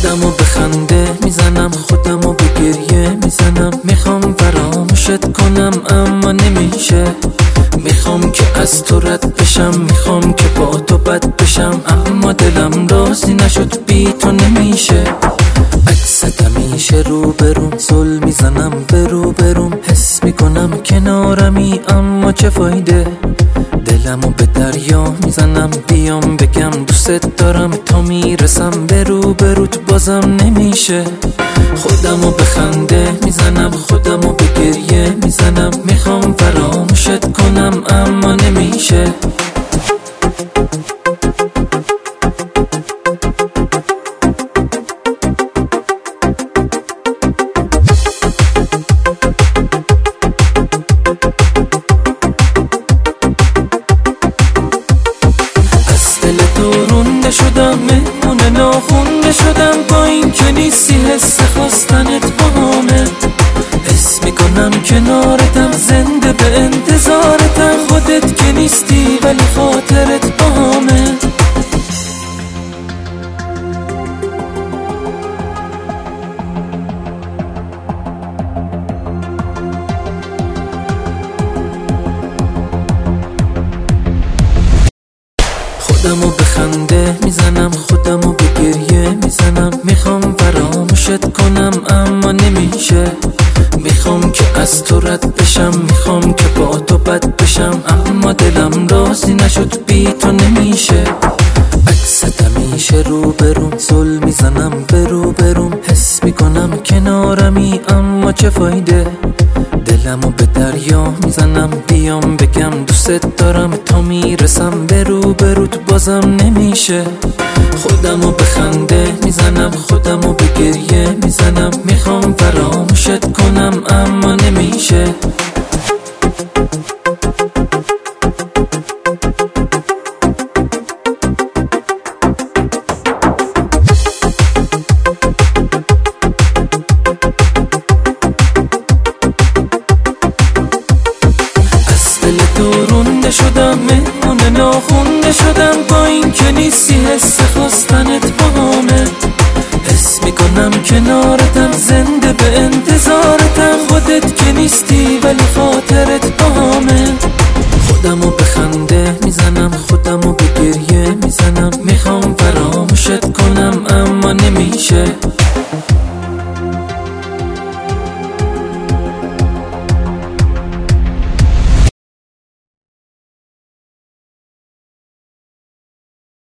خودمو به خنده میزنم، خودمو به گریه میزنم. میخوام فراموشت کنم اما نمیشه. میخوام که از تو رد بشم، میخوام که با تو بد بشم، اما دلم راضی نشد، بی تو نمیشه. عکست همیشه رو بروم، زل میزنم به رو بروم. حس میکنم کنارمی اما چه فایده. دلمو به دریا میزنم، بیام بگم دوست دارم، تا میرسم به رو بروت بازم نمیشه. خودمو به خنده میزنم، خودمو به گریه میزنم. میخوام فراموشت کنم اما نمیشه. شدم مهمون ناخونده شدم، با این که نیستی حس خواستنت باهامه. حس میکنم کنارتم، زنده به انتظارتم. خودت که نیستی ولی خاطرت باهامه. خودمو به خنده میزنم، خودمو به گریه میزنم. میخوام فراموشت کنم اما نمیشه. میخوام که از تو رد بشم، میخوام که با تو بد بشم، اما دلم راضی نشد، بی تو نمیشه. عکست همیشه رو بروم، زل میزنم به رو بروم. حس میکنم کنارمی اما چه فایده. دلمو به دریا میزنم، بیام بگم دوست دارم، تا میرسم به رو بروت بازم نمیشه. خودمو به خنده میزنم، خودمو به گریه میزنم. میخوام فراموشت کنم اما نمیشه. رونده شدم مهمون ناخونده شدم، با این که نیستی حس خواستنت باهامه. حس میکنم کنارتم، زنده به انتظارتم. خودت که نیستی ولی خاطرت باهامه. خودمو به خنده میزنم، خودمو به گریه میزنم. میخوام فراموشت کنم اما نمیشه.